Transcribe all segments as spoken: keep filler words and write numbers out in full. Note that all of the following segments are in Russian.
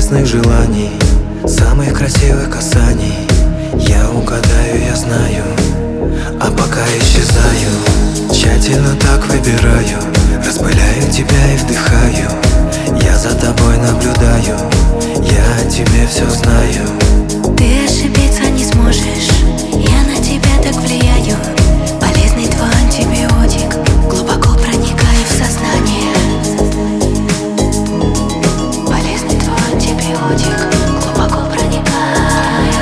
небесных желаний, самых красивых касаний. Я угадаю, я знаю, а пока исчезаю. Тщательно так выбираю, распыляю тебя и вдыхаю. Я за тобой наблюдаю, я о тебе все знаю. Ты ошибиться не сможешь, я на тебя так влияю. Полезный твой антибиотик, глубоко проникая в сознание. Полезный твой антибиотик, глубоко проникая.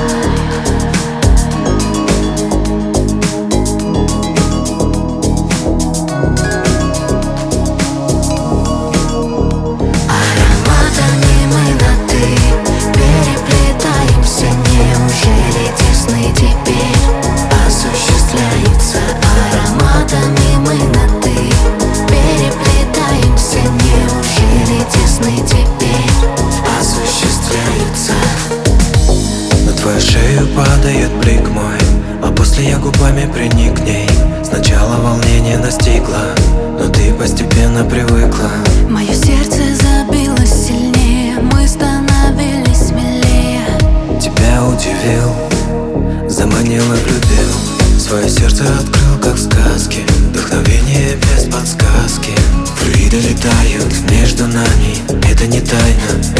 Ароматами мы на «ты» переплетаемся. Неужели тесны теперь осуществляются? Ароматами мы на «ты» переплетаемся. Неужели тесны теперь осуществляются? На твою шею падает блик мой, а после я губами приник к ней. Сначала волнение настигло, но ты постепенно привыкла. Мое сердце забилось сильнее, мы становились смелее. Тебя удивил, заманил и влюбил. Свое сердце открыл, как в сказке, вдохновение без подсказки. Флюиды летают между нами, это не тайна.